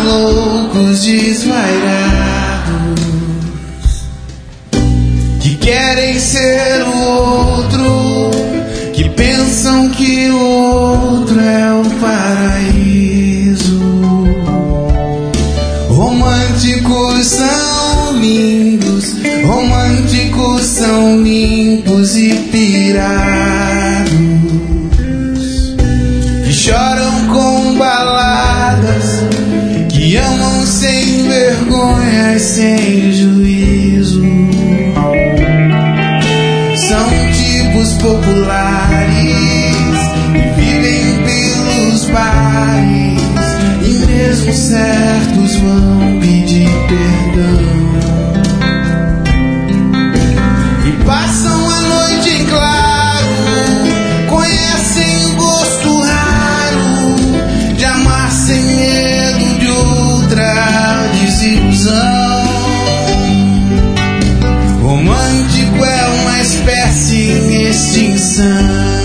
são loucos desvairados que querem ser o outro, que pensam que o outro é o paraíso. Românticos são lindos, românticos são limpos e pirados, que choram com baladas, que amam sem vergonha e sem juízo. São tipos populares e vivem pelos bares, e mesmo certos vão pedir perdão. E passam a noite em claro, conhecem o gosto raro de amar sem medo de outra desilusão. Romântico é uma espécie em extinção.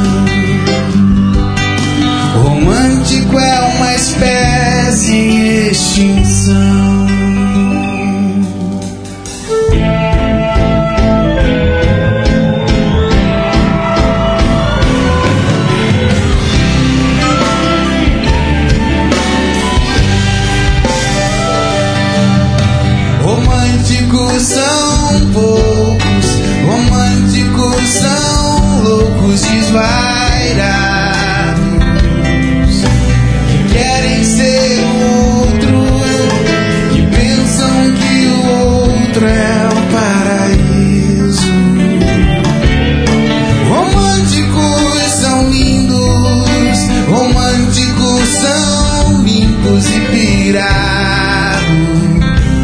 Romântico é uma espécie em extinção. Românticos são poucos, românticos são loucos desvairados, que querem ser o outro, que pensam que o outro é o paraíso. Românticos são lindos, românticos são limpos e pirados,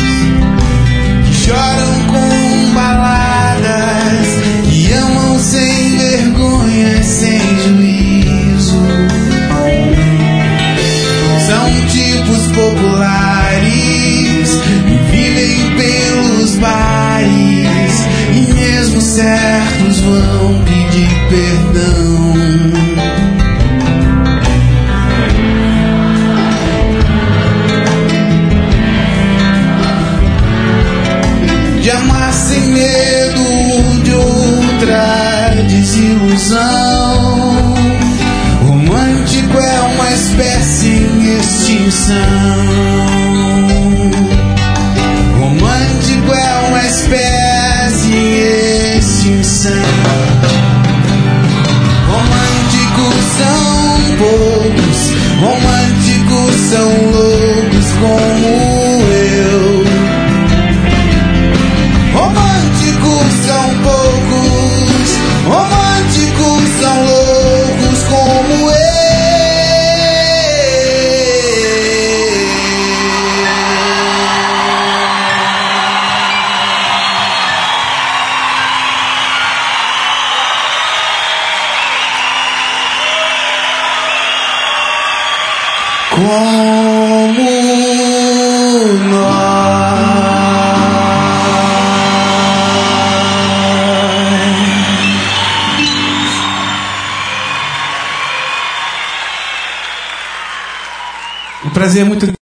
choram com baladas, que amam sem vergonha e sem juízo. São tipos populares e vivem pelos bares, e mesmo certos vão pedir perdão. De amar sem medo de outra desilusão. Romântico é uma espécie em extinção. Romântico é uma espécie em extinção. Românticos são poucos, românticos são loucos como eu. Românticos são poucos, românticos são loucos como eu. Como nós. Um prazer muito